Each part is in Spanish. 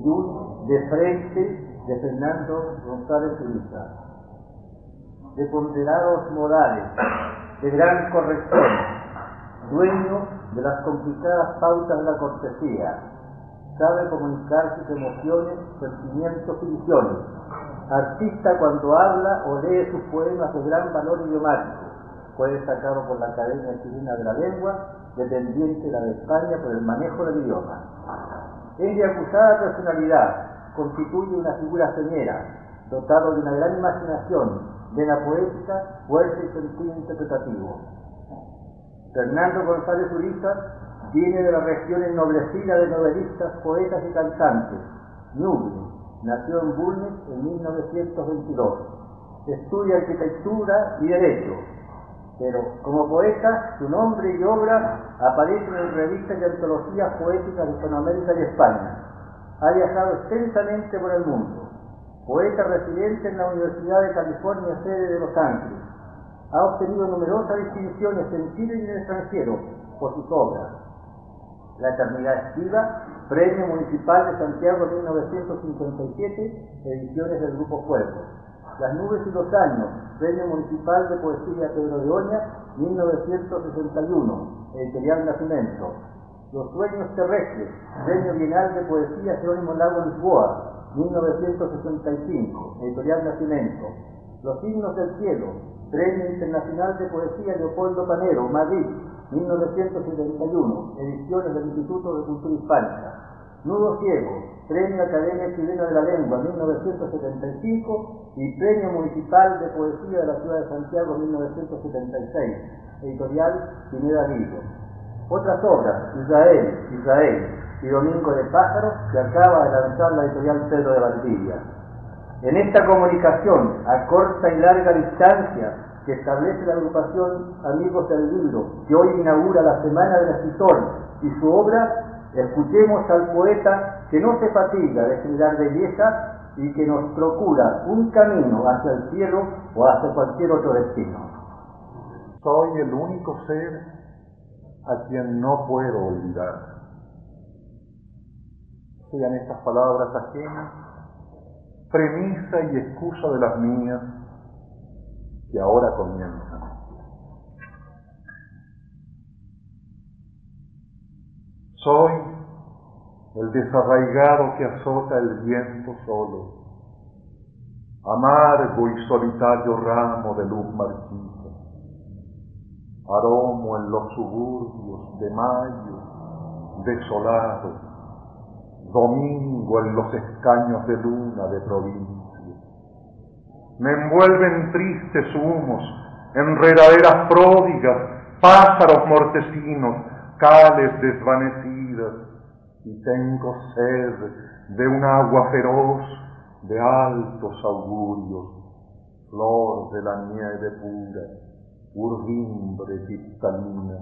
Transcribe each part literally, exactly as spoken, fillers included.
Luz de frente de Fernando González Zuriza, de ponderados modales, de gran corrección, dueño de las complicadas pautas de la cortesía, sabe comunicar sus emociones, sentimientos y visiones, artista cuando habla o lee sus poemas de gran valor idiomático, fue destacado por la Academia Chilena de la Lengua, dependiente de la de España por el manejo del idioma. En de acusada personalidad, constituye una figura señera, dotado de una gran imaginación, vena poética, fuerza y sentido interpretativo. Fernando González Zuriza viene de la región ennoblecida de novelistas, poetas y cantantes. Ñuble, nació en Bulnes en mil novecientos veintidós. Estudia arquitectura y derecho, pero como poeta su nombre y obra aparecen en revistas y antologías poéticas de Hispanoamérica y España. Ha viajado extensamente por el mundo. Poeta residente en la Universidad de California, sede de Los Ángeles. Ha obtenido numerosas distinciones en Chile y en el extranjero por sus obras. La Eternidad Esquiva, Premio Municipal de Santiago mil novecientos cincuenta y siete, ediciones del Grupo Fuego. Las Nubes y los Años, Premio Municipal de Poesía Pedro de Oña, mil novecientos sesenta y uno, editorial Nacimiento. Los Sueños Terrestres, Premio Bienal de Poesía Jerónimo Lago Lisboa, mil novecientos sesenta y cinco, editorial Nacimiento. Los Signos del Cielo, Premio Internacional de Poesía Leopoldo Panero, Madrid, mil novecientos setenta y uno, ediciones del Instituto de Cultura Hispánica. Nudo Ciego, Premio Academia Chilena de la Lengua, mil novecientos setenta y cinco, y Premio Municipal de Poesía de la Ciudad de Santiago, mil novecientos setenta y seis, editorial Pineda Vigo. Otras obras, Israel, Israel y Domingo de Pájaros, que acaba de lanzar la editorial Pedro de Valdivia. En esta comunicación, a corta y larga distancia, que establece la agrupación Amigos del Libro, que hoy inaugura la Semana del Escritor y su obra, escuchemos al poeta que no se fatiga de generar belleza y que nos procura un camino hacia el cielo o hacia cualquier otro destino. Soy el único ser a quien no puedo olvidar. Sean estas palabras ajenas, premisa y excusa de las mías, que ahora comienzan. Soy el desarraigado que azota el viento solo, amargo y solitario ramo de luz marchita, aromo en los suburbios de mayo desolado, domingo en los escaños de luna de provincia. Me envuelven tristes humos, enredaderas pródigas, pájaros mortecinos, cales desvanecidas, y tengo sed de un agua feroz de altos augurios, flor de la nieve pura, urdimbre cristalina.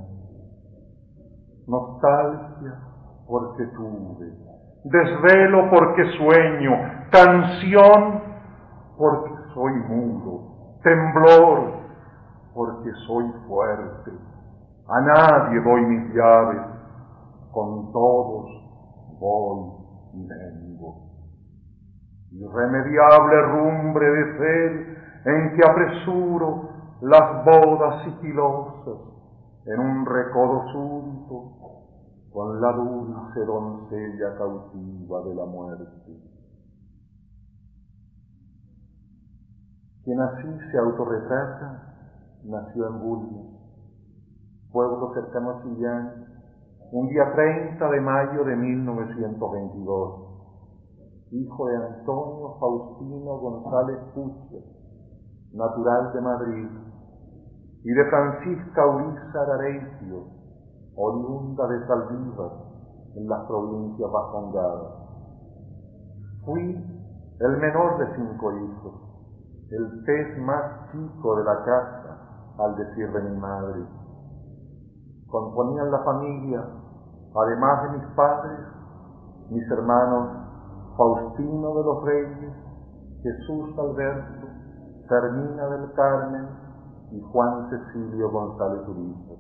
Nostalgia porque tuve, desvelo porque sueño, canción porque soy mudo, temblor porque soy fuerte. A nadie doy mis llaves, con todos voy y vengo. Irremediable rumbre de sed en que apresuro las bodas sigilosas en un recodo súbito con la dulce doncella cautiva de la muerte. Quien así se autorretrata nació en Bulnes, pueblo cercano a Chillán, un día treinta de mayo de mil novecientos veintidós, hijo de Antonio Faustino González Puche, natural de Madrid, y de Francisca Uriza Arareitio, oriunda de Saldívar, en las provincias vascongadas. Fui el menor de cinco hijos, el pez más chico de la casa, al decir de mi madre. Componían la familia, además de mis padres, mis hermanos Faustino de los Reyes, Jesús Alberto, Fermina del Carmen y Juan Cecilio González Uriza,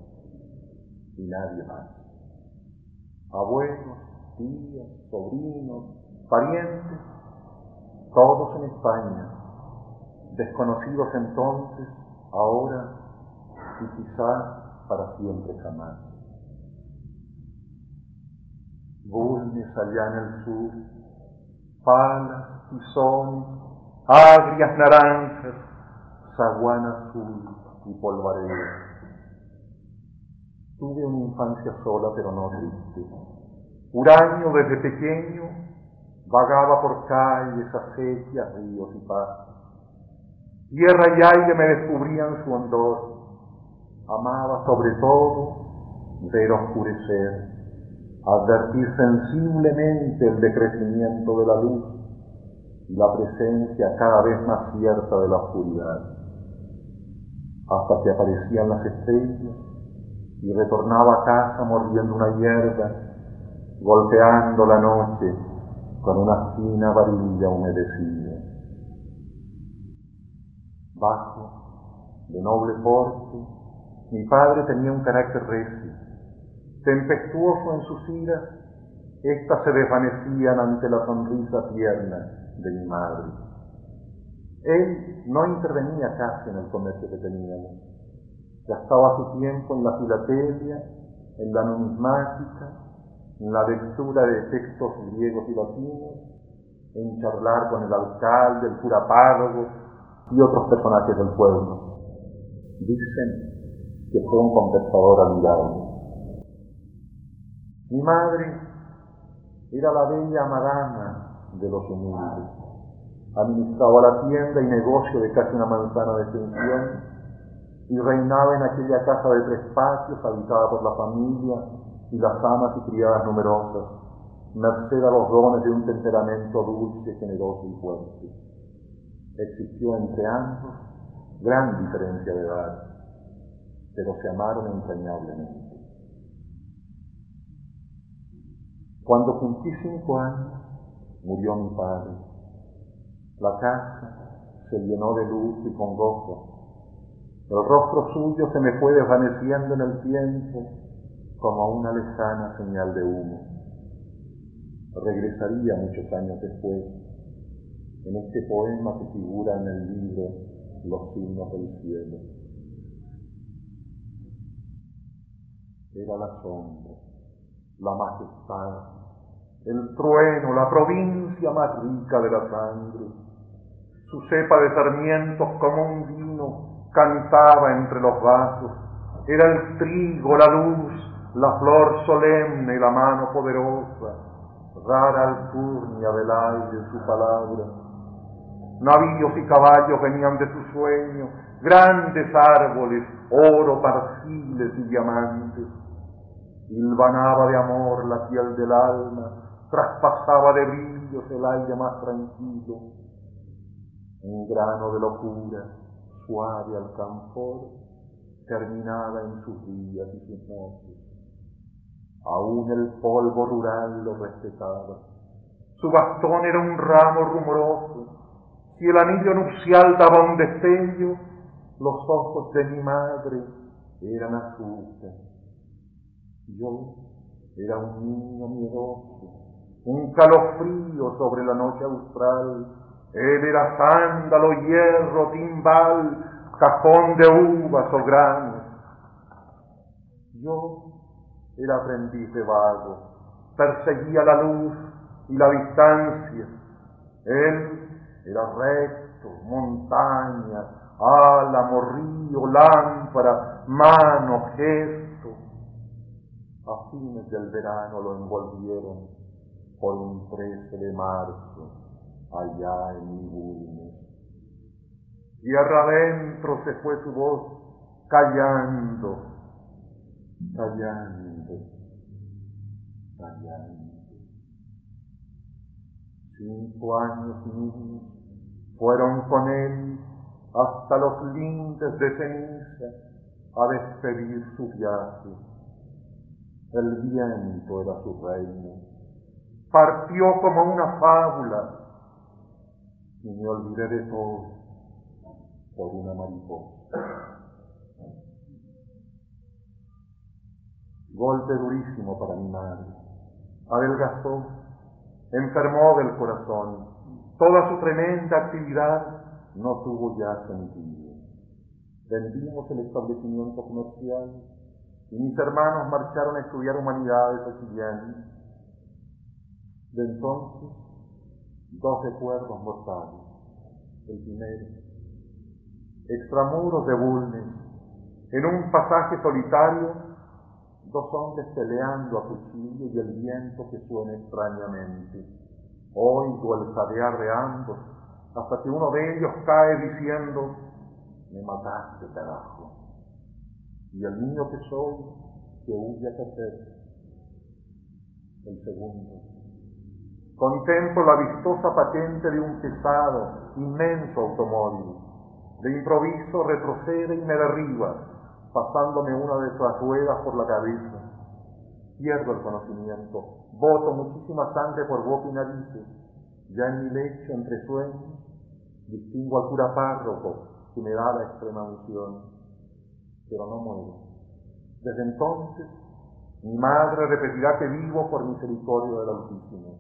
y nadie más. Abuelos, tías, sobrinos, parientes, todos en España, desconocidos entonces, ahora y quizá para siempre jamás. Bulnes allá en el sur, palas, tizones, agrias naranjas, zaguán azul y polvareda. Tuve una infancia sola pero no triste. Huraño desde pequeño vagaba por calles, acequias, ríos y pastos. Tierra y aire me descubrían su hondor. Amaba sobre todo ver oscurecer, advertir sensiblemente el decrecimiento de la luz y la presencia cada vez más cierta de la oscuridad, hasta que aparecían las estrellas y retornaba a casa mordiendo una hierba, golpeando la noche con una fina varilla humedecida. Bajo, de noble porte, mi padre tenía un carácter recio. Tempestuoso en sus iras, éstas se desvanecían ante la sonrisa tierna de mi madre. Él no intervenía casi en el comercio que teníamos. Gastaba su tiempo en la filatelia, en la numismática, en la lectura de textos griegos y latinos, en charlar con el alcalde, el cura párroco y otros personajes del pueblo. Dicen que fue un conversador admirable. Mi madre era la bella madama de los humildes. Administraba la tienda y negocio de casi una manzana de extensión y reinaba en aquella casa de tres patios habitada por la familia y las amas y criadas numerosas, merced a los dones de un temperamento dulce, generoso y fuerte. Existió entre ambos gran diferencia de edad, pero se amaron entrañablemente. Cuando cumplí cinco años, murió mi padre. La casa se llenó de luz y congoja. El rostro suyo se me fue desvaneciendo en el tiempo como una lejana señal de humo. Regresaría muchos años después, en este poema que figura en el libro Los signos del cielo. Era la sombra, la majestad, el trueno, la provincia más rica de la sangre. Su cepa de sarmientos como un vino cantaba entre los vasos. Era el trigo, la luz, la flor solemne y la mano poderosa, rara alcurnia del aire en su palabra. Navíos y caballos venían de su sueño, grandes árboles, oro, marfiles y diamantes. Hilvanaba de amor la piel del alma, traspasaba de brillos el aire más tranquilo. Un grano de locura, suave al canfor, terminaba en sus días y sus noches. Aún el polvo rural lo respetaba. Su bastón era un ramo rumoroso. Si el anillo nupcial daba un destello, los ojos de mi madre eran azúcar. Yo era un niño miedoso, un calofrío sobre la noche austral. Él era sándalo, hierro, timbal, cajón de uvas o granos. Yo era aprendiz de vago, perseguía la luz y la distancia. Él era recto, montaña, álamo, río, lámpara, mano, gesto. A fines del verano lo envolvieron por un trece de marzo, allá en mi Bulnes. Tierra adentro se fue su voz, callando, callando, callando. Cinco años niños fueron con él hasta los lindes de ceniza a despedir su viaje. El viento era su reino. Partió como una fábula y me olvidé de todo por una mariposa. Golpe durísimo para mi madre. Adelgazó, enfermó del corazón. Toda su tremenda actividad no tuvo ya sentido. Vendimos el establecimiento comercial y mis hermanos marcharon a estudiar humanidades a Chillán. De entonces, dos recuerdos mortales. El primero, extramuros de Bulnes, en un pasaje solitario, dos hombres peleando a cuchillo y el viento que suena extrañamente. Oigo el jadear de ambos, hasta que uno de ellos cae diciendo: me mataste, carajo. Y el niño que soy, que huye a crecer. El segundo, contemplo la vistosa patente de un pesado, inmenso automóvil. De improviso retrocede y me derriba, pasándome una de sus ruedas por la cabeza. Pierdo el conocimiento, boto muchísima sangre por boca y narices. Ya en mi lecho, entre sueños, distingo al cura párroco que me da la extrema unción, pero no muero. Desde entonces, mi madre repetirá que vivo por misericordia del Altísimo.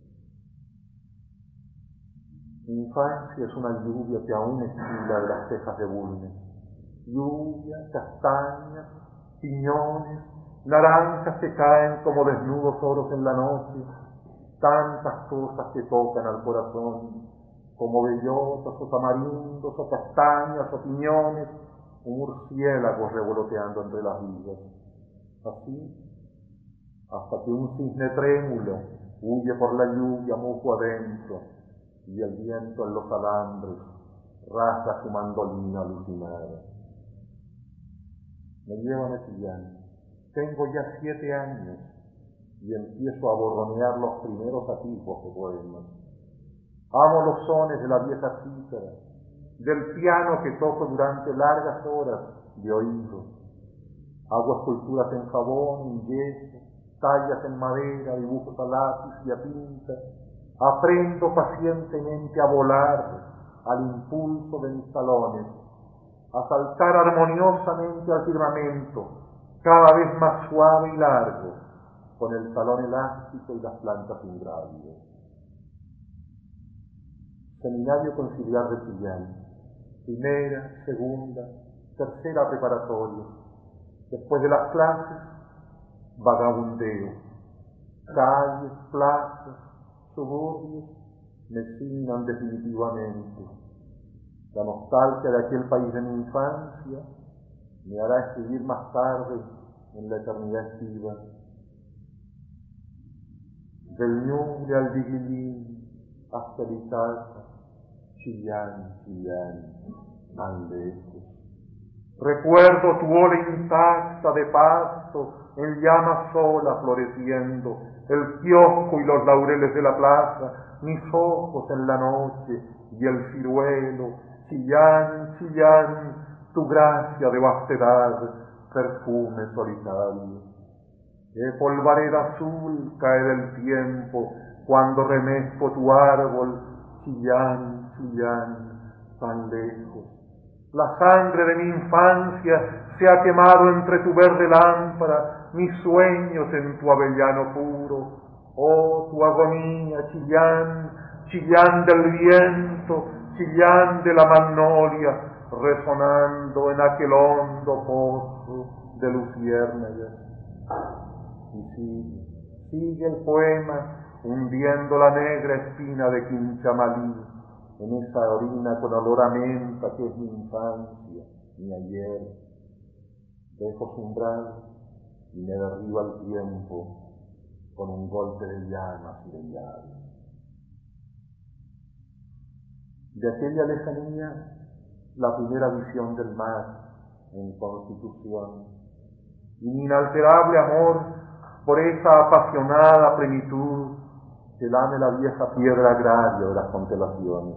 Mi infancia es una lluvia que aún estila de las cejas de Bulnes. Lluvia, castañas, piñones, naranjas que caen como desnudos oros en la noche, tantas cosas que tocan al corazón, como bellotas o tamarindos o castañas o piñones, un murciélago revoloteando entre las vigas. Así, hasta que un cisne trémulo huye por la lluvia musgo adentro y el viento en los alambres rasga su mandolina alucinada. Me llevan a Chillán. Tengo ya siete años y empiezo a borronear los primeros atisbos de poemas. Amo los sones de la vieja cítara, del piano que toco durante largas horas de oído. Hago esculturas en jabón, en yeso, tallas en madera, dibujos a lápiz y a tinta. Aprendo pacientemente a volar al impulso de mis talones, a saltar armoniosamente al firmamento, cada vez más suave y largo, con el talón elástico y las plantas ingrávidas. Seminario Conciliar de Chillán, primera, segunda, tercera preparatoria. Después de las clases, vagabundeo. Calles, plazas, suburbios me signan definitivamente. La nostalgia de aquel país de mi infancia me hará escribir más tarde en la eternidad estiva. Del Ñuble al Diguilín hasta el Itaca, Chillán, Chillán, tan lejos. Recuerdo tu ola intacta de pasto en llama sola floreciendo, el kiosco y los laureles de la plaza, mis ojos en la noche y el ciruelo. Chillán, Chillán, tu gracia de vastedad, perfume solitario. Qué polvareda azul cae del tiempo cuando remezco tu árbol, Chillán, Chillán, tan lejos. La sangre de mi infancia se ha quemado entre tu verde lámpara, mis sueños en tu avellano puro. Oh, tu agonía, Chillán, Chillán del viento, Chillán de la magnolia, resonando en aquel hondo pozo de luciérnagas. Y sigue, sigue el poema, hundiendo la negra espina de Quinchamalí, en esa orina con olor a menta que es mi infancia, mi ayer. Dejo su umbral y me derriba el tiempo con un golpe de llamas y de llaves. De aquella lejanía, la primera visión del mar en Constitución, y mi inalterable amor por esa apasionada plenitud que lame la vieja piedra agraria de las constelaciones.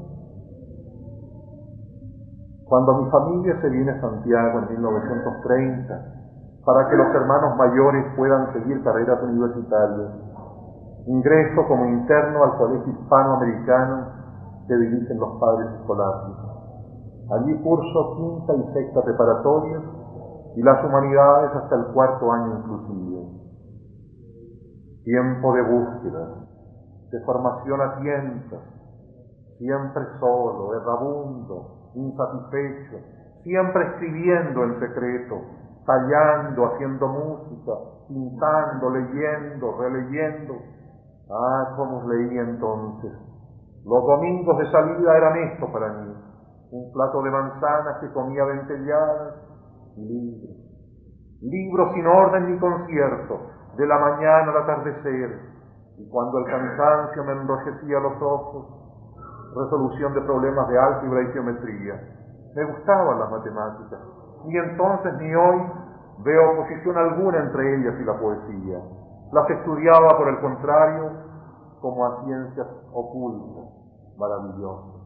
Cuando mi familia se viene a Santiago en mil novecientos treinta, para que los hermanos mayores puedan seguir carreras universitarias, ingreso como interno al colegio hispanoamericano que dirigen los padres escolares. Allí curso quinta y sexta preparatorias y las humanidades hasta el cuarto año inclusive. Tiempo de búsqueda, de formación a tientas, siempre solo, errabundo, insatisfecho, siempre escribiendo en secreto, tallando, haciendo música, pintando, leyendo, releyendo. Ah, cómo leí entonces. Los domingos de salida eran esto para mí: un plato de manzanas que comía dentelladas y libros. Libros sin orden ni concierto, de la mañana al atardecer. Y cuando el cansancio me enrojecía los ojos, resolución de problemas de álgebra y geometría. Me gustaban las matemáticas. Ni entonces ni hoy veo oposición alguna entre ellas y la poesía. Las estudiaba, por el contrario, como a ciencias ocultas, maravillosas.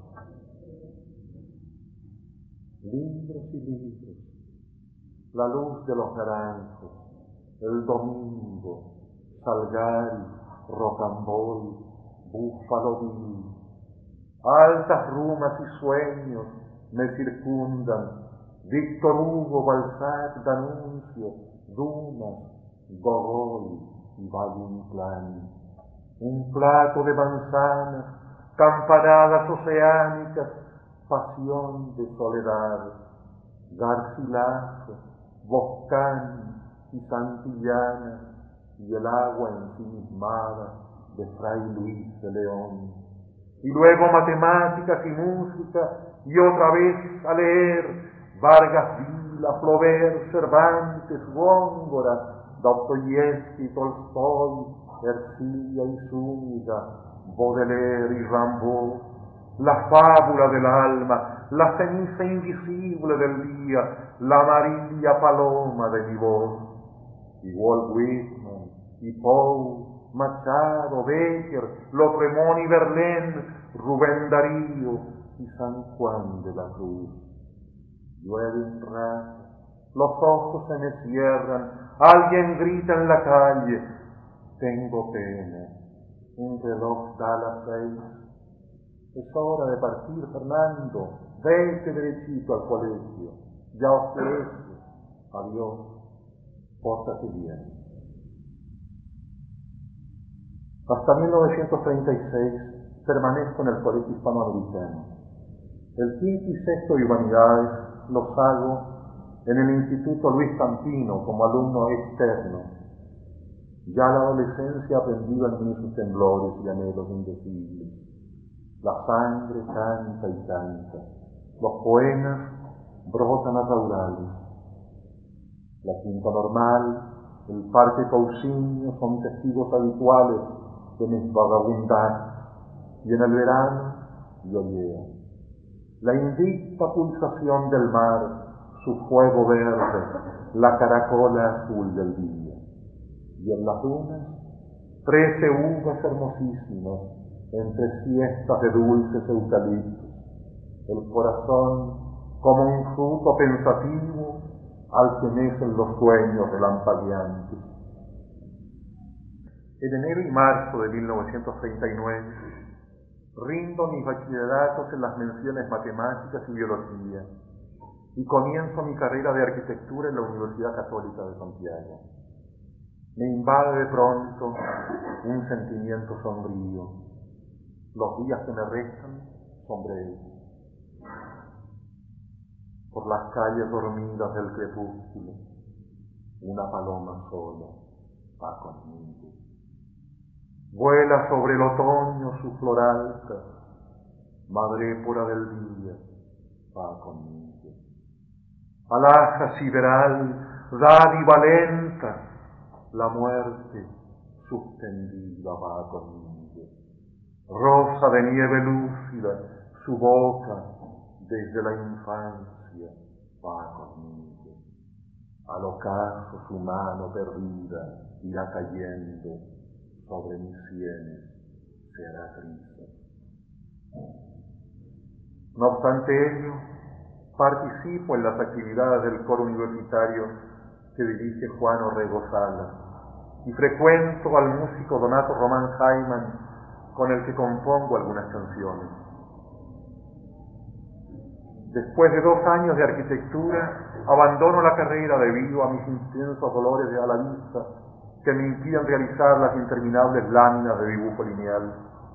Libros y libros. La luz de los naranjos, el domingo, Salgari, Rocambole, Búfalo Bill. Altas rumas y sueños me circundan: Víctor Hugo, Balzac, D'Annunzio, Dumas, Gogol y Valle Inclán. Un plato de manzanas, campanadas oceánicas, pasión de soledad, Garcilaso, Boscán y Santillana, y el agua ensimismada de Fray Luis de León. Y luego matemáticas y música, y otra vez a leer Vargas Vila, Flaubert, Cervantes, Góngora, Dostoyevsky, Tolstoy, Ercilla y Zúñiga, Baudelaire y Rimbaud, la fábula del alma, la ceniza invisible del día, la amarilla paloma de mi voz. Y Walt Whitman, y Poe, Machado, Becker, Lautréamont y Verlaine, Rubén Darío y San Juan de la Cruz. Llueve un rato, los ojos se me cierran, alguien grita en la calle: tengo pena. Un reloj da las seis. Es hora de partir, Fernando. Vete derechito al colegio. Ya oscurece. Adiós. Pórtate bien. Hasta mil novecientos treinta y seis permanezco en el Colegio Hispanoamericano. El quinto y sexto de Humanidades los hago en el Instituto Luis Campino como alumno externo. Ya la adolescencia ha aprendido en mí sus temblores y anhelos indecibles. La sangre canta y canta. Los poemas brotan a raudales. La Quinta Normal, el Parque Cousiño son testigos habituales de mis vagabundajes. Y en el verano yo leo la invicta pulsación del mar, su fuego verde, la caracola azul del día. Y en las dunas, trece uvas hermosísimas, entre siestas de dulces eucaliptos. El corazón como un fruto pensativo al que mecen los sueños relampagueantes. En enero y marzo de mil novecientos treinta y nueve, rindo mis bachilleratos en las menciones matemáticas y biología y comienzo mi carrera de arquitectura en la Universidad Católica de Santiago. Me invade de pronto un sentimiento sombrío. Los días que me restan son breves. Por las calles dormidas del crepúsculo, una paloma sola va conmigo. Vuela sobre el otoño su flor alta, madrépora del día va conmigo. Alhaja sideral, dádiva lenta, la muerte suspendida va conmigo. Rosa de nieve lúcida, su boca desde la infancia va conmigo. Al ocaso su mano perdida irá cayendo sobre mis sienes, se hará triste. No obstante ello, participo en las actividades del coro universitario que dirige Juan Orrego Salas y frecuento al músico Donato Román Jaiman, con el que compongo algunas canciones. Después de dos años de arquitectura, abandono la carrera debido a mis intensos dolores a la vista que me impiden realizar las interminables láminas de dibujo lineal.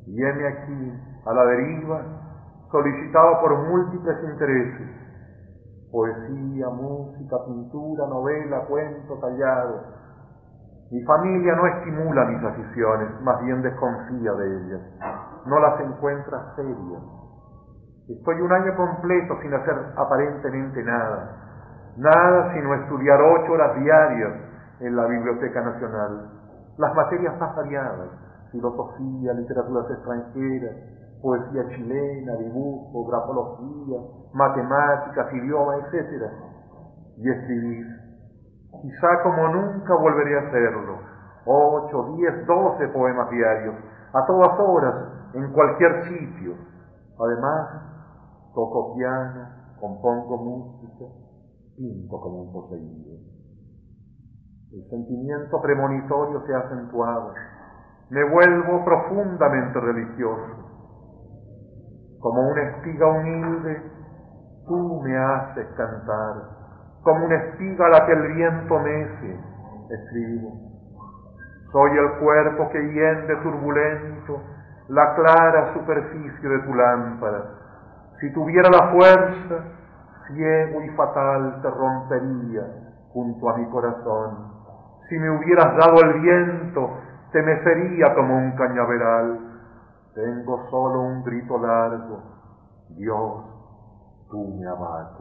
Y heme aquí, a la deriva, solicitado por múltiples intereses: poesía, música, pintura, novela, cuento tallado. Mi familia no estimula mis aficiones, más bien desconfía de ellas, no las encuentra serias. Estoy un año completo sin hacer aparentemente nada, nada sino estudiar ocho horas diarias en la Biblioteca Nacional, las materias más variadas: filosofía, literaturas extranjeras, poesía chilena, dibujo, grafología, matemáticas, idioma, etcétera. Y escribir, quizá como nunca volveré a hacerlo, ocho, diez, doce poemas diarios, a todas horas, en cualquier sitio. Además, toco piano, compongo música, pinto como un poseído. El sentimiento premonitorio se ha acentuado. Me vuelvo profundamente religioso. Como una espiga humilde, tú me haces cantar. Como una espiga a la que el viento mece, escribo. Soy el cuerpo que hiende turbulento la clara superficie de tu lámpara. Si tuviera la fuerza, ciego y fatal te rompería junto a mi corazón. Si me hubieras dado el viento, te mecería como un cañaveral. Tengo solo un grito largo: Dios, tú me abates.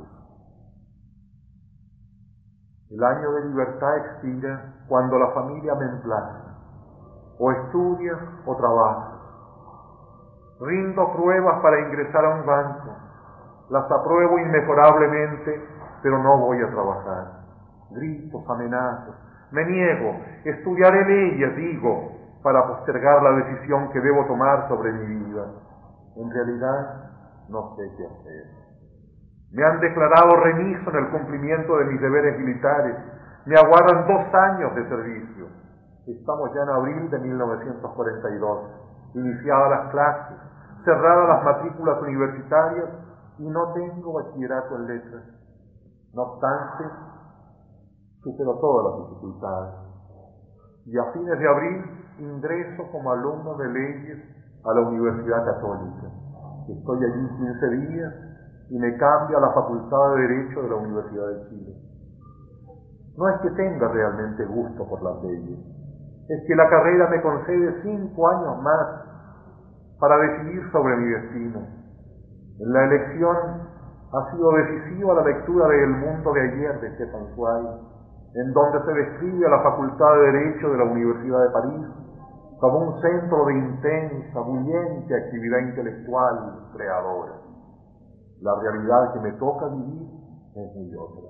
El año de libertad expira cuando la familia me emplaza. O estudias o trabajas. Rindo pruebas para ingresar a un banco. Las apruebo inmejorablemente, pero no voy a trabajar. Gritos, amenazas. Me niego. Estudiaré leyes, digo, para postergar la decisión que debo tomar sobre mi vida. En realidad, no sé qué hacer. Me han declarado remiso en el cumplimiento de mis deberes militares. Me aguardan dos años de servicio. Estamos ya en abril de mil novecientos cuarenta y dos, iniciadas las clases, cerradas las matrículas universitarias, y no tengo bachillerato en letras. No obstante, supero todas las dificultades. Y a fines de abril ingreso como alumno de leyes a la Universidad Católica. Estoy allí quince días y me cambio a la Facultad de Derecho de la Universidad de Chile. No es que tenga realmente gusto por las leyes, es que la carrera me concede cinco años más para decidir sobre mi destino. En la elección ha sido decisiva la lectura de El mundo de ayer de Stefan Zweig, en donde se describe a la Facultad de Derecho de la Universidad de París como un centro de intensa, bullente actividad intelectual y creadora. La realidad que me toca vivir es muy otra.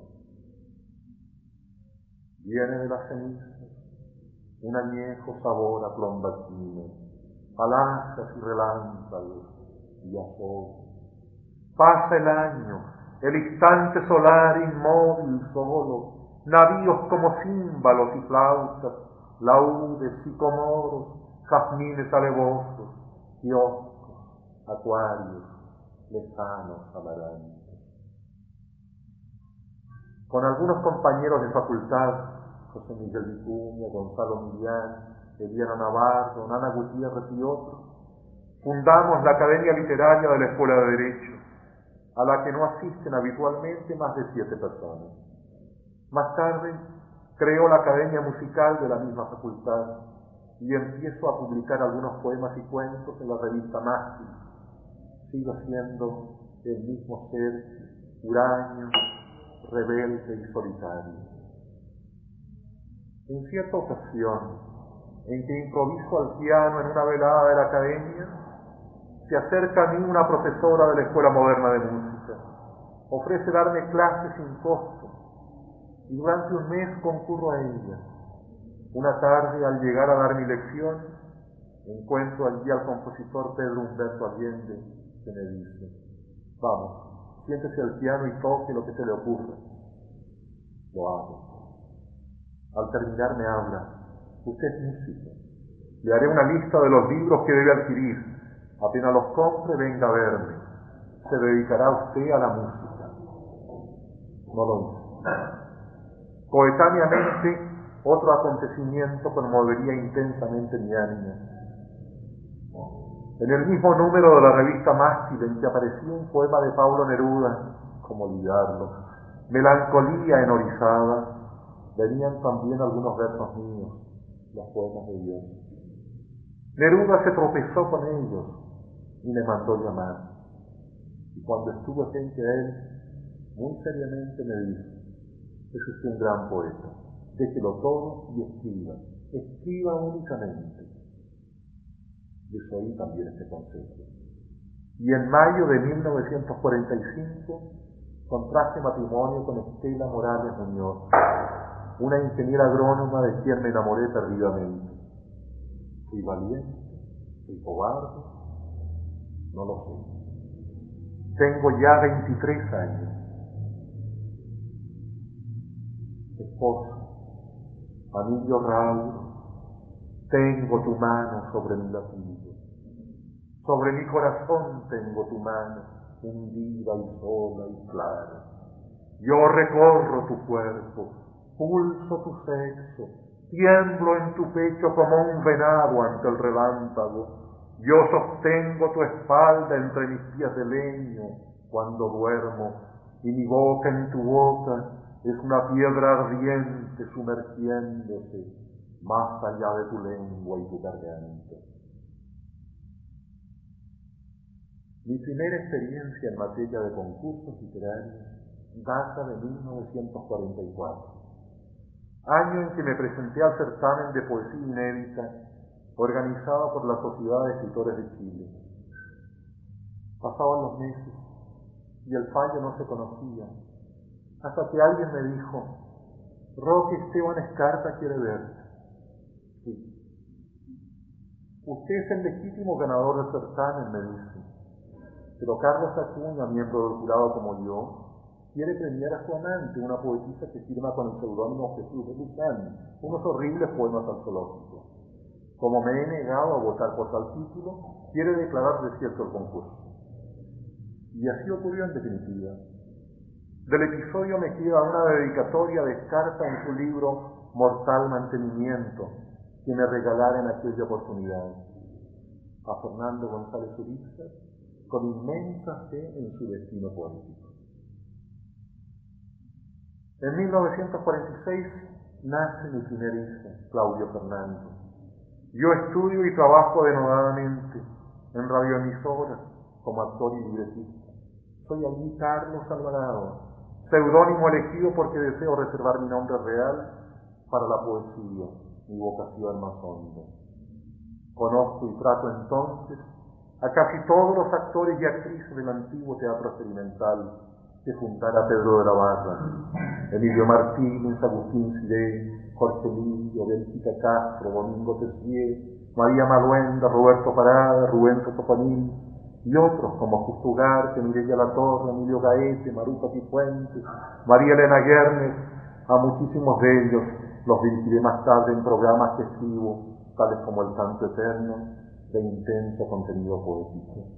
Viene de las cenizas un añejo sabor a plombaquino, alhajas y relámpagos y azul. Pasa el año, el instante solar inmóvil solo, navíos como címbalos y flautas, laúdes, sicomoros, jazmines alevosos, kioscos, acuarios, lejanos amarantos. Con algunos compañeros de facultad, José Miguel Vicuña, Gonzalo Millán, Eliana Navarro, Nana Gutiérrez y otros, fundamos la Academia Literaria de la Escuela de Derecho, a la que no asisten habitualmente más de siete personas. Más tarde, creo la Academia Musical de la misma facultad y empiezo a publicar algunos poemas y cuentos en la revista Mástil. Sigo siendo el mismo ser huraño, rebelde y solitario. En cierta ocasión, en que improviso al piano en una velada de la academia, se acerca a mí una profesora de la Escuela Moderna de Música. Ofrece darme clases sin costo, y durante un mes concurro a ella. Una tarde, al llegar a dar mi lección, encuentro allí al compositor Pedro Humberto Allende, que me dice: vamos, siéntese al piano y toque lo que se le ocurra. Lo hago. Al terminar me habla: usted es músico, le haré una lista de los libros que debe adquirir. Apenas los compre, venga a verme. Se dedicará usted a la música. No lo hice. Coetáneamente, otro acontecimiento conmovería intensamente mi ánimo. En el mismo número de la revista Mástil en que aparecía un poema de Pablo Neruda, ¿cómo olvidarlo?, Melancolía en Orizaba, venían también algunos versos míos, los poemas de Dios. Neruda se tropezó con ellos y me mandó llamar. Y cuando estuve frente a él, muy seriamente me dijo: es usted un gran poeta, déjelo todo y escriba, escriba únicamente. Yo oí también este consejo. Y en mayo de mil novecientos cuarenta y cinco contraje matrimonio con Estela Morales Muñoz, una ingeniera agrónoma de quien me enamoré perdidamente. ¿Fui valiente? ¿Fui cobarde? No lo sé. Tengo ya veintitrés años. Esposo, anillo raro, tengo tu mano sobre mi latido. Sobre mi corazón tengo tu mano, hundida y sola y clara. Yo recorro tu cuerpo, pulso tu sexo, tiemblo en tu pecho como un venado ante el relámpago. Yo sostengo tu espalda entre mis pies de leño cuando duermo, y mi boca en tu boca es una piedra ardiente sumergiéndose más allá de tu lengua y tu garganta. Mi primera experiencia en materia de concursos literarios data de mil novecientos cuarenta y cuatro, año en que me presenté al certamen de poesía inédita organizado por la Sociedad de Escritores de Chile. Pasaban los meses y el fallo no se conocía, hasta que alguien me dijo: Roque Esteban Escarta quiere verte. Sí. Usted es el legítimo ganador del certamen, me dice, pero Carlos Acuña, miembro del jurado como yo, quiere premiar a su amante, una poetisa que firma con el seudónimo Jesús de Luzán, unos horribles poemas al zoológico. Como me he negado a votar por tal título, quiere declarar desierto el concurso. Y así ocurrió en definitiva. Del episodio me queda una dedicatoria de Escarta en su libro Mortal Mantenimiento, que me regalara en aquella oportunidad. A Fernando González Urizar, con inmensa fe en su destino poético. En mil novecientos cuarenta y seis nace mi primer hijo, Claudio Fernando. Yo estudio y trabajo denodadamente en radioemisoras como actor y libretista. Soy allí Carlos Alvarado, seudónimo elegido porque deseo reservar mi nombre real para la poesía, mi vocación más honda. Conozco y trato entonces a casi todos los actores y actrices del antiguo teatro experimental que fundara Pedro de la Barra: Emilio Martínez, Agustín Ciré, Jorge Lillo, Bélgica Castro, Domingo Tessier, María Maluenda, Roberto Parada, Rubén Sotofanil y otros como Justo Ugarte, Mireya Latorre, Emilio Gaete, Maruca Cifuentes, María Elena Guernes. A muchísimos de ellos los dirigiré más tarde en programas que escribo, tales como El Canto Eterno, de intenso contenido poético.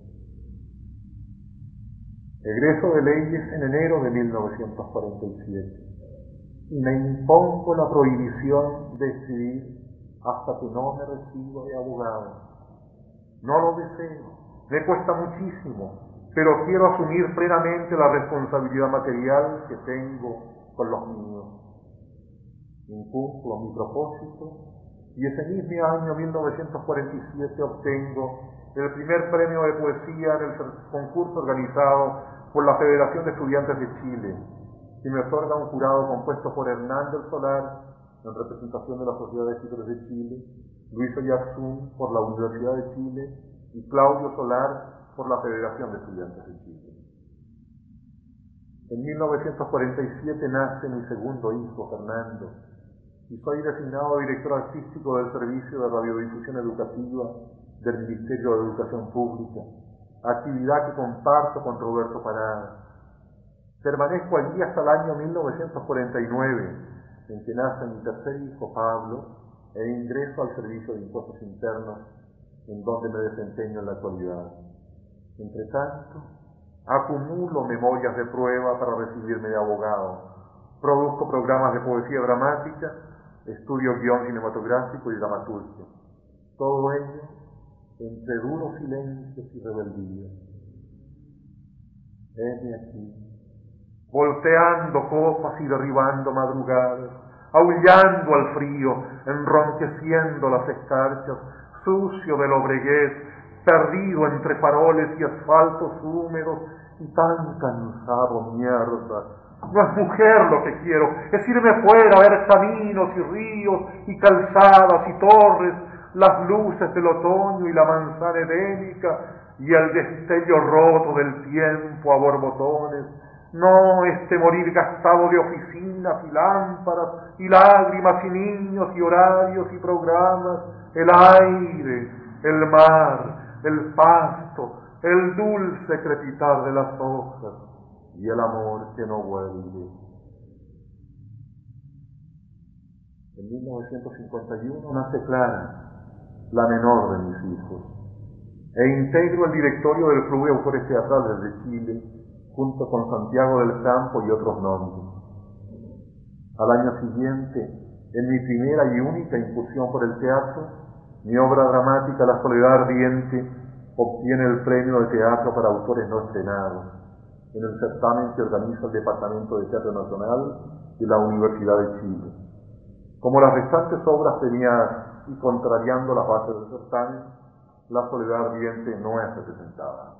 Egreso de leyes en enero de mil novecientos cuarenta y siete y me impongo la prohibición de escribir hasta que no me reciba de abogado. No lo deseo, me cuesta muchísimo, pero quiero asumir plenamente la responsabilidad material que tengo con los míos. Incumplo mi propósito y ese mismo año mil novecientos cuarenta y siete obtengo el primer premio de poesía en el concurso organizado por la Federación de Estudiantes de Chile, que me otorga un jurado compuesto por Hernán del Solar, en representación de la Sociedad de Escritores de Chile, Luis Oyarzún por la Universidad de Chile y Claudio Solar por la Federación de Estudiantes de Chile. En mil novecientos cuarenta y siete nace mi segundo hijo, Fernando, y soy designado director artístico del Servicio de Radiodifusión Educativa del Ministerio de Educación Pública, actividad que comparto con Roberto Parada. Permanezco allí hasta el año mil novecientos cuarenta y nueve, en que nace mi tercer hijo, Pablo, e ingreso al Servicio de Impuestos Internos, en donde me desempeño en la actualidad. Entre tanto, acumulo memorias de prueba para recibirme de abogado, produzco programas de poesía dramática, estudio guión cinematográfico y dramaturgia. Todo ello entre duros silencios y rebeldías. Heme aquí, volteando copas y derribando madrugadas, aullando al frío, enronqueciendo las escarchas, sucio de lobreguez, perdido entre faroles y asfaltos húmedos, y tan cansado, mierda. No es mujer lo que quiero, es irme fuera a ver caminos y ríos y calzadas y torres, las luces del otoño y la manzana edénica y el destello roto del tiempo a borbotones. No este morir gastado de oficinas y lámparas y lágrimas y niños y horarios y programas, el aire, el mar, el pasto, el dulce crepitar de las hojas y el amor que no vuelve. En mil novecientos cincuenta y uno nace Clara, la menor de mis hijos, e integro el directorio del Club de Autores Teatrales de Chile, junto con Santiago del Campo y otros nombres. Al año siguiente, en mi primera y única incursión por el teatro, mi obra dramática La Soledad Ardiente obtiene el premio de teatro para autores no estrenados en el certamen que organiza el Departamento de Teatro Nacional de la Universidad de Chile. Como las restantes obras premiadas y contrariando las bases del certamen, La Soledad Ardiente no es representada.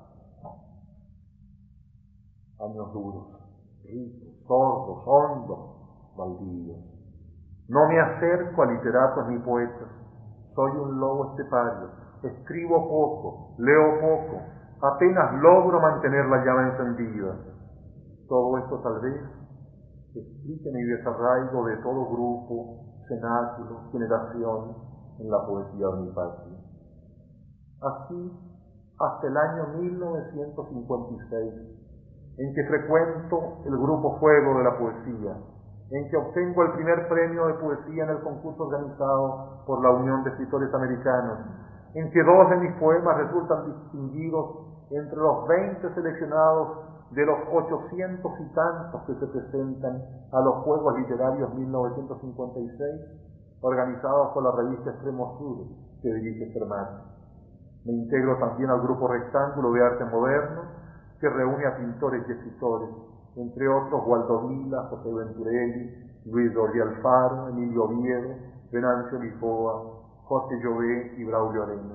Años duros, ricos, sordos, hondos, baldíos. No me acerco a literatos ni poetas. Soy un lobo estepario. Escribo poco, leo poco. Apenas logro mantener la llama encendida. Todo esto tal vez explique mi desarraigo de todo grupo, cenáculo, generación en la poesía de mi patria. Así, hasta el año mil novecientos cincuenta y seis, en que frecuento el Grupo Fuego de la Poesía, en que obtengo el primer premio de poesía en el concurso organizado por la Unión de Escritores Americanos, en que dos de mis poemas resultan distinguidos entre los veinte seleccionados de los ochocientos y tantos que se presentan a los Juegos Literarios mil novecientos cincuenta y seis, organizados por la revista Extremo Sur, que dirige Fermat. Me integro también al Grupo Rectángulo de Arte Moderno, que reúne a pintores y escritores, entre otros Waldo Vila, José Venturelli, Luis Dorri Alfaro, Emilio Oviedo, Venancio Lisboa, Jorge Llobet y Braulio Arenas.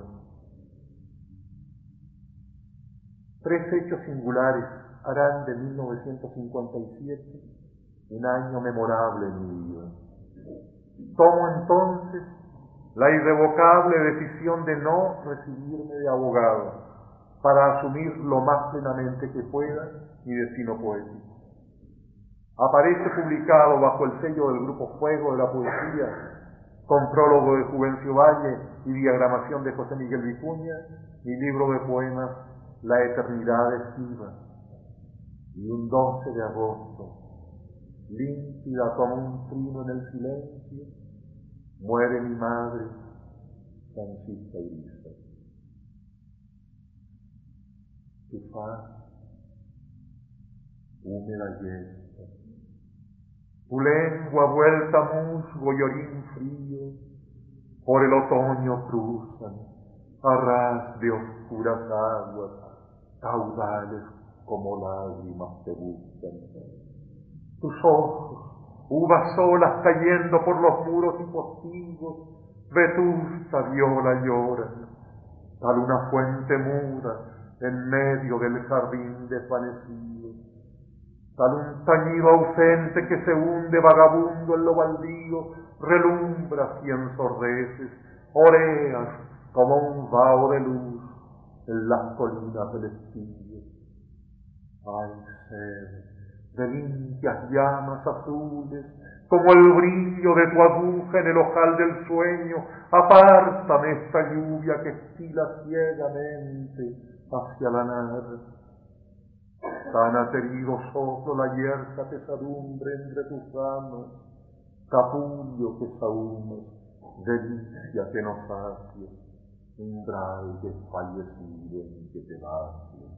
Tres hechos singulares harán de mil novecientos cincuenta y siete un año memorable en mi vida. Tomo entonces la irrevocable decisión de no recibirme de abogado, para asumir lo más plenamente que pueda mi destino poético. Aparece publicado bajo el sello del Grupo Fuego de la Poesía, con prólogo de Juvencio Valle y diagramación de José Miguel Vicuña, mi libro de poemas La Eternidad Estiva. Y un doce de agosto, límpida como un trino en el silencio, muere mi madre, Francisca Uriza. Tu faz, húmeda yesta, tu lengua vuelta musgo y orín frío, por el otoño cruzan, a ras de oscuras aguas, caudales como lágrimas te buscan. Tus ojos, uvas solas cayendo por los muros y postigos, vetusta viola lloran, tal una fuente muda, en medio del jardín desvanecido, tal un tañido ausente que se hunde vagabundo en lo baldío, relumbras y ensordeces, oreas como un vaho de luz en las colinas del estío. Ay, sed de limpias llamas azules, como el brillo de tu aguja en el ojal del sueño, apártame esta lluvia que estila ciegamente hacia la nada. Tan aterido soplo la yerta pesadumbre entre tus ramas, capullo que sahumas, delicia que nos sacia, umbral desfallecido en que te vacías.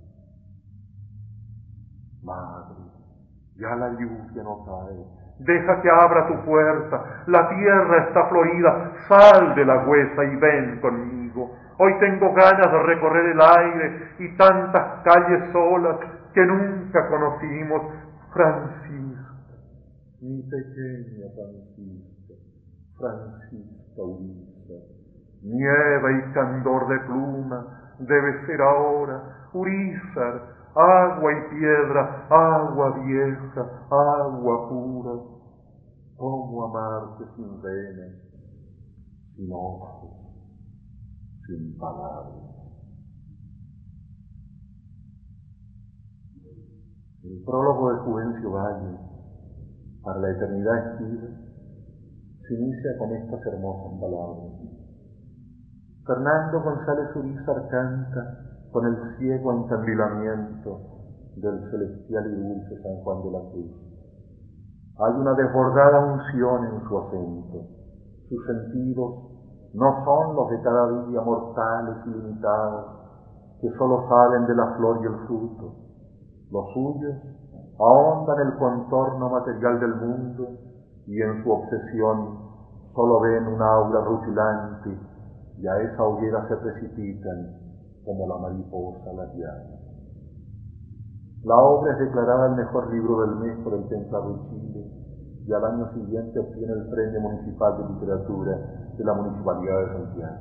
Madre, ya la lluvia no cae, deja que abra tu puerta, la tierra está florida, sal de la huesa y ven conmigo. Hoy tengo ganas de recorrer el aire y tantas calles solas que nunca conocimos. Francisca, mi pequeña Francisca, Francisca Urissa, nieve y candor de pluma debe ser ahora. Urízar, agua y piedra, agua vieja, agua pura. ¿Cómo amarte sin venas, sin ojos, sin palabras? El prólogo de Juvencio Valle para la eternidad estiva se inicia con estas hermosas palabras. Fernando González Urízar canta con el ciego encandilamiento del celestial y dulce San Juan de la Cruz. Hay una desbordada unción en su acento. Sus sentidos no son los de cada día mortales y limitados, que solo saben de la flor y el fruto. Los suyos ahondan el contorno material del mundo y en su obsesión solo ven un aura rutilante y a esa hoguera se precipitan como la mariposa a las llamas. La obra es declarada el mejor libro del mes por el Templado de Chile y al año siguiente obtiene el Premio Municipal de Literatura de la Municipalidad de Santiago.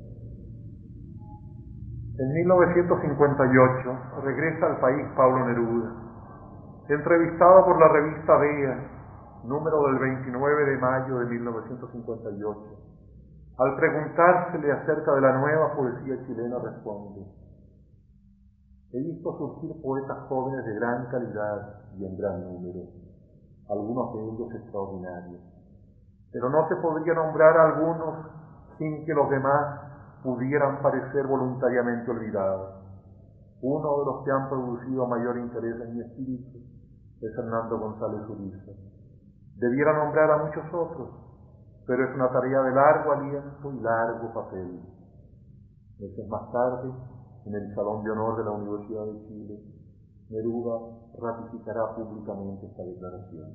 En mil novecientos cincuenta y ocho regresa al país Pablo Neruda, entrevistado por la revista Vea, número del veintinueve de mayo de mil novecientos cincuenta y ocho. Al preguntársele acerca de la nueva poesía chilena responde: he visto surgir poetas jóvenes de gran calidad y en gran número, algunos de ellos extraordinarios, pero no se podría nombrar a algunos sin que los demás pudieran parecer voluntariamente olvidados. Uno de los que han producido mayor interés en mi espíritu es Fernando González Urízar. Debiera nombrar a muchos otros, pero es una tarea de largo aliento y largo papel. Meses más tarde, en el Salón de Honor de la Universidad de Chile, Neruda ratificará públicamente esta declaración.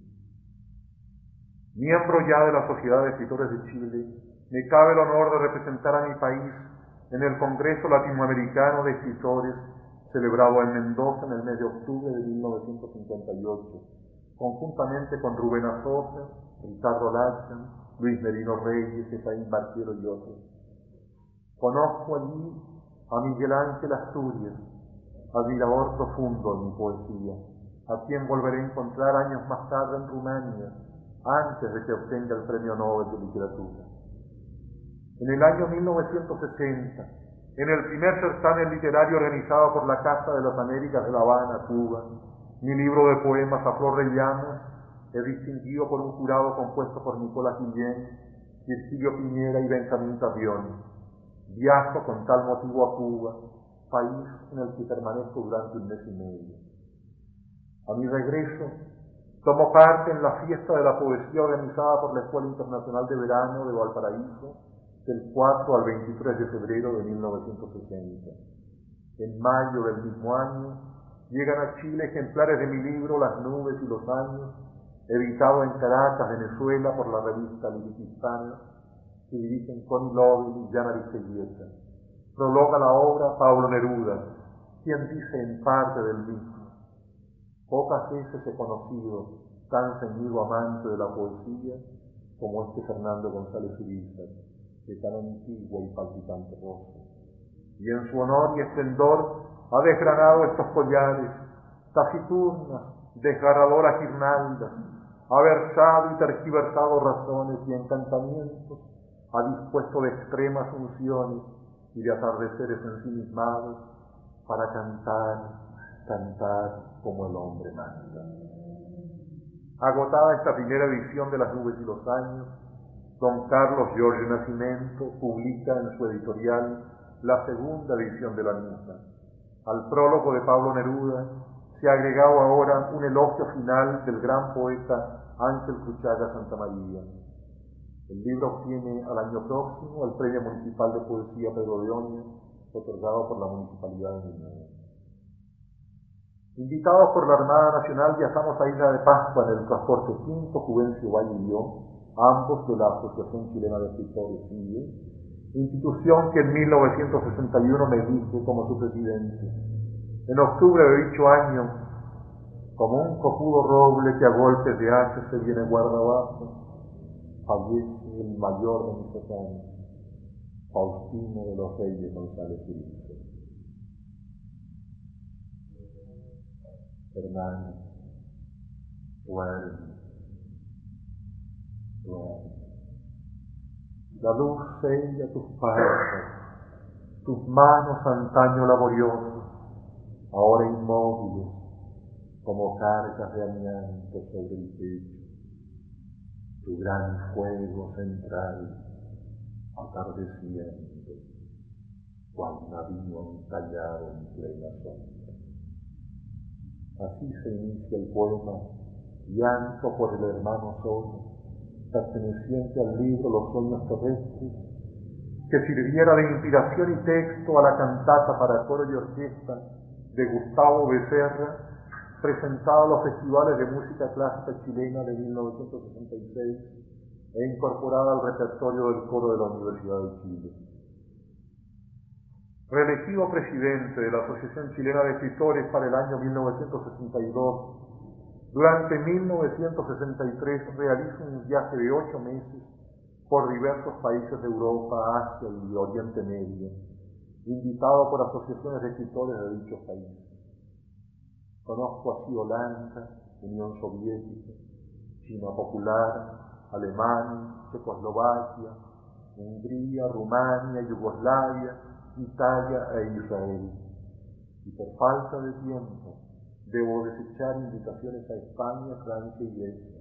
Miembro ya de la Sociedad de Escritores de Chile, me cabe el honor de representar a mi país en el Congreso Latinoamericano de Escritores, celebrado en Mendoza en el mes de octubre de mil novecientos cincuenta y ocho, conjuntamente con Rubén Azosa, Ricardo Lachan, Luis Merino Reyes, Efraín Barquero y otros. Conozco allí a Miguel Ángel Asturias, admirador profundo en mi poesía, a quien volveré a encontrar años más tarde en Rumania, antes de que obtenga el Premio Nobel de Literatura. En el año mil novecientos sesenta, en el primer certamen literario organizado por la Casa de las Américas de La Habana, Cuba, mi libro de poemas A Flor de Llamas es distinguido por un jurado compuesto por Nicolás Guillén, Virgilio Piñera y Benjamín Tavión. Viajo con tal motivo a Cuba, país en el que permanezco durante un mes y medio. A mi regreso, tomo parte en la fiesta de la poesía organizada por la Escuela Internacional de Verano de Valparaíso, del cuatro al veintitrés de febrero de mil novecientos sesenta. En mayo del mismo año, llegan a Chile ejemplares de mi libro Las nubes y los años, editado en Caracas, Venezuela, por la revista Lírica Hispana, que dirigen Connie Lovell y Jan Aristeguieta. Prologa la obra Pablo Neruda, quien dice en parte del mismo: pocas veces he conocido tan ceñido amante de la poesía como este Fernando González Urízar, de tan antigua y palpitante rostro. Y en su honor y esplendor ha desgranado estos collares, taciturnas, desgarradoras guirnaldas, ha versado y tergiversado razones y encantamientos, ha dispuesto de extremas unciones y de atardeceres ensimismados para cantar, cantar como el hombre manda. Agotada esta primera edición de Las nubes y los años, don Carlos Giorgio Nascimento publica en su editorial la segunda edición de la misma. Al prólogo de Pablo Neruda se ha agregado ahora un elogio final del gran poeta Ángel Cruchaga Santamaría. El libro obtiene al año próximo el Premio Municipal de Poesía Pedro de Oña, otorgado por la Municipalidad de Ñuñoa. Invitados por la Armada Nacional, viajamos a Isla de Pascua en el transporte Quinto, Juvencio Valle y yo, ambos de la Asociación Chilena de Escritores, C I E, institución que en mil novecientos sesenta y uno me elige como su presidente. En octubre de dicho año, como un copudo roble que a golpes de hacha se viene guarda abajo, fallece el mayor de mis años, Faustino de los Reyes González Uribe. Hermano, duerme, duerme. La luz sella tus pasos, tus manos antaño laboriosas, ahora inmóviles, como cargas de amianto sobre el pecho. Tu gran fuego central atardeciendo, cual navío encallado en plena sombra. Así se inicia el poema Llanto por el hermano solo, perteneciente al libro Los sueños terrestres, que sirviera de inspiración y texto a la cantata para coro y orquesta de Gustavo Becerra, presentada a los festivales de música clásica chilena de mil novecientos sesenta y seis e incorporada al repertorio del coro de la Universidad de Chile. Reelegido presidente de la Asociación Chilena de Escritores para el año mil novecientos sesenta y dos, durante mil novecientos sesenta y tres realiza un viaje de ocho meses por diversos países de Europa, Asia y Oriente Medio, invitado por asociaciones de escritores de dichos países. Conozco así Holanda, Unión Soviética, China Popular, Alemania, Checoslovaquia, Hungría, Rumania, Yugoslavia, Italia e Israel. Y por falta de tiempo, debo desechar invitaciones a España, Francia y Grecia.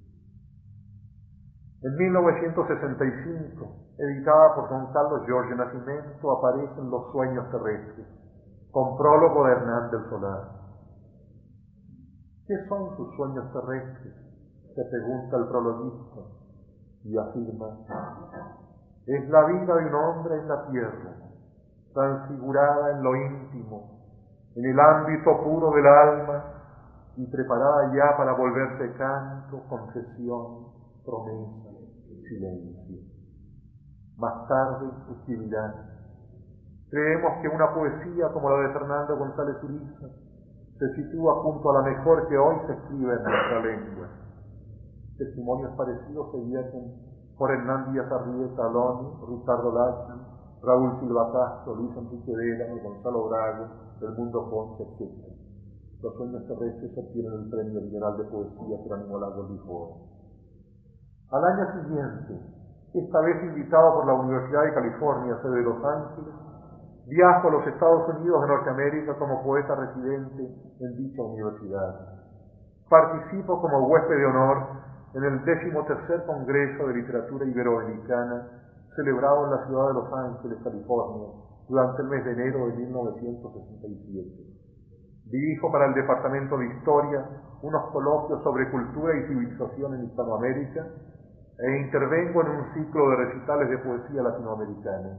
En mil novecientos sesenta y cinco, editada por don Carlos Jorge Nascimento, aparecen Los sueños terrestres, con prólogo de Hernán del Solar. ¿Qué son sus sueños terrestres?, se pregunta el prologuista, y afirma: es la vida de un hombre en la tierra, transfigurada en lo íntimo, en el ámbito puro del alma y preparada ya para volverse canto, confesión, promesa, silencio. Más tarde escribirá: creemos que una poesía como la de Fernando González Uriza se sitúa junto a la mejor que hoy se escribe en nuestra lengua. Testimonios parecidos se vierten por Hernán Díaz Arrieta Aloni, Ricardo Lachan, Raúl Silva Castro, Luis Enrique Vega, Gonzalo Brago, Edmundo Ponce, etcétera. Los sueños terrestres obtienen el Premio Regional de Poesía Jerónimo Lagos Lisboa. Al año siguiente, esta vez invitado por la Universidad de California, sede de Los Ángeles, viajo a los Estados Unidos de Norteamérica como poeta residente en dicha universidad. Participo como huésped de honor en el decimotercer Congreso de Literatura Iberoamericana, celebrado en la ciudad de Los Ángeles, California, durante el mes de enero de mil novecientos sesenta y siete. Dirijo para el Departamento de Historia unos coloquios sobre cultura y civilización en Hispanoamérica e intervengo en un ciclo de recitales de poesía latinoamericana.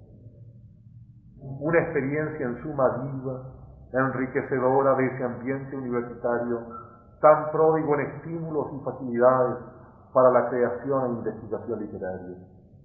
Una experiencia en suma viva, enriquecedora de ese ambiente universitario tan pródigo en estímulos y facilidades para la creación e investigación literaria.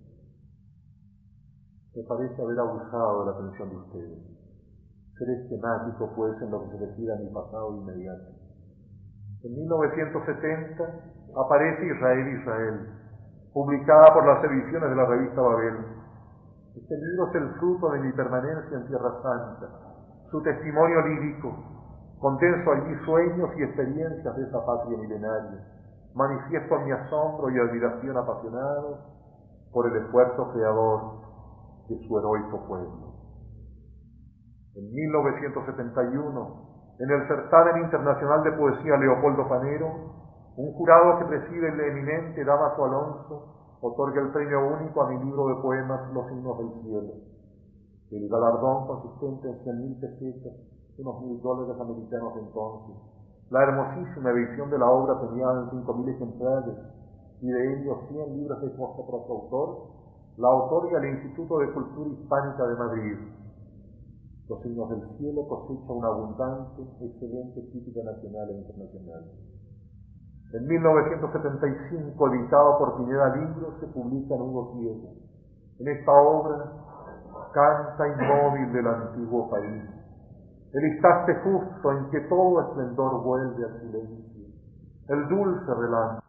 Me parece haber abusado de la atención de ustedes. Seré esquemático, pues, en lo que se refiere a mi pasado inmediato. En mil novecientos setenta aparece Israel, Israel, publicada por las ediciones de la revista Babel. Este libro es el fruto de mi permanencia en Tierra Santa, su testimonio lírico. Condenso allí sueños y experiencias de esa patria milenaria. Manifiesto mi asombro y admiración apasionados por el esfuerzo creador de su heroico pueblo. En mil novecientos setenta y uno, en el Certamen Internacional de Poesía Leopoldo Panero, un jurado que preside el eminente Dámaso Alonso otorga el premio único a mi libro de poemas Los signos del cielo. El galardón consistente en cien mil pesetas, unos mil dólares americanos de entonces. La hermosísima edición de la obra premiada en cinco mil ejemplares y de ellos cien libros de costa para su autor, la otorga el Instituto de Cultura Hispánica de Madrid. Los signos del cielo cosecha una abundante, excelente crítica nacional e internacional. En mil novecientos setenta y cinco, editado por Pineda Libros, se publica en Hugo Ciego, En esta obra canta inmóvil del antiguo país el instante justo en que todo esplendor vuelve al silencio, el dulce relámpago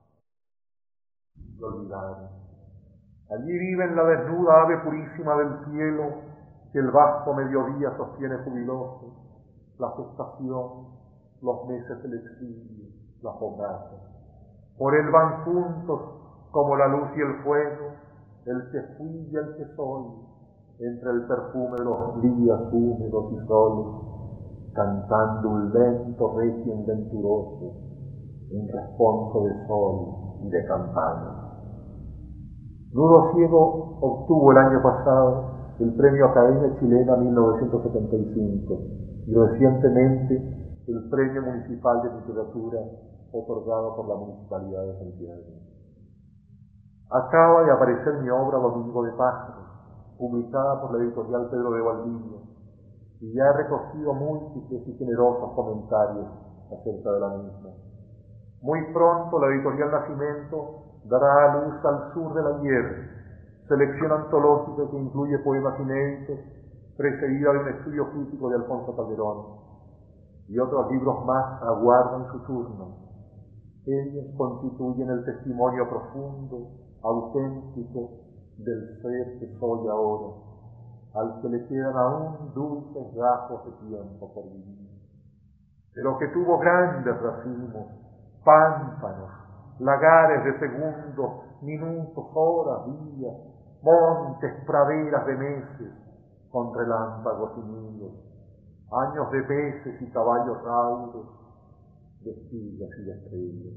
de olvidar. Allí vive en la desnuda ave purísima del cielo que el vasto mediodía sostiene jubiloso, las estaciones, los meses del exilio, las fogazas. Por él van juntos como la luz y el fuego, el que fui y el que soy, entre el perfume de los días húmedos y solos, cantando un lento requiem venturoso, un responso de sol y de campana. Nudo Ciego obtuvo el año pasado el Premio Academia Chilena mil novecientos setenta y cinco y recientemente el Premio Municipal de Literatura otorgado por la Municipalidad de Santiago. Acaba de aparecer mi obra Domingo de Pájaros, publicada por la editorial Pedro de Valdivia, y ya he recogido múltiples y generosos comentarios acerca de la misma. Muy pronto la editorial Nacimiento dará a luz Al sur del ayer, selección antológica que incluye poemas inéditos, precedida de un estudio crítico de Alfonso Calderón, y otros libros más aguardan su turno. Ellos constituyen el testimonio profundo, auténtico, del ser que soy ahora, al que le quedan aún dulces gajos de tiempo por vivir, pero que tuvo grandes racimos, pámpanos, lagares de segundos, minutos, horas, días, montes, praderas de meses, con relámpagos y nidos, años de peces y caballos raudos, de espigas y de estrellas.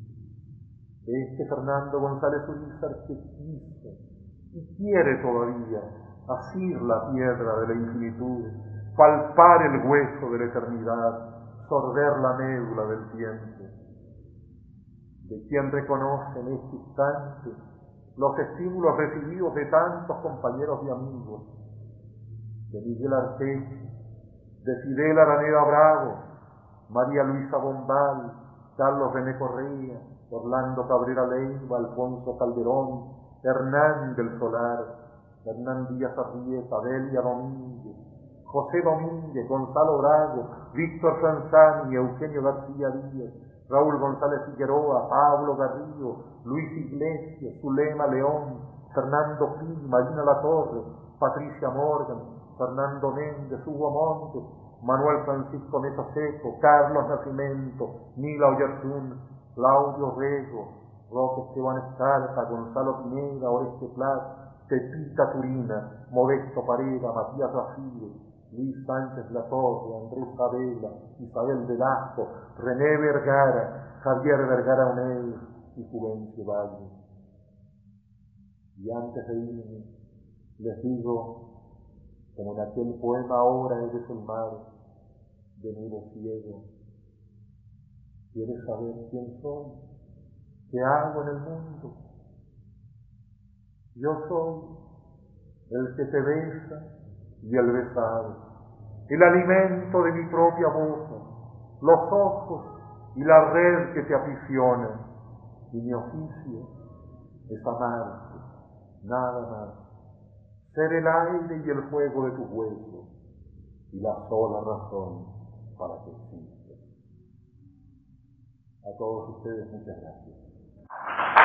Este Fernando González Urízar que quiso y quiere todavía asir la piedra de la infinitud, palpar el hueso de la eternidad, sorber la médula del tiempo, de quien reconoce en este instante los estímulos recibidos de tantos compañeros y amigos, de Miguel Arteche, de Fidel Araneda Bravo, María Luisa Bombal, Carlos René Correa, Orlando Cabrera Leiva, Alfonso Calderón, Hernán del Solar, Hernán Díaz Arrieta, Delia Domínguez, José Domínguez, Gonzalo Brago, Víctor Franzani, Eugenio García Díaz, Raúl González Figueroa, Pablo Garrido, Luis Iglesias, Zulema León, Fernando Gil, Marina Latorre, Patricia Morgan, Fernando Méndez, Hugo Montes, Manuel Francisco Mesa Seco, Carlos Nacimiento, Mila Oyarzún, Claudio Rego, Roque Esteban Escarpa, Gonzalo Pineda, Oreste Plat, Pepita Turina, Modesto Pareda, Matías Rafire, Luis Sánchez Latorre, Andrés Abela, Isabel Velasco, René Vergara, Javier Vergara Unel y Juvencio Valle. Y antes de irme, les digo, como en aquel poema Ahora eres el mar, de Nudo Ciego, ¿quieres saber quién soy? ¿Qué hago en el mundo? Yo soy el que te besa y el besado, el alimento de mi propia boca, los ojos y la red que te aprisiona, y mi oficio es amarte, nada más, ser el aire y el fuego de tus huesos, y la sola razón para que existas. A todos ustedes muchas gracias.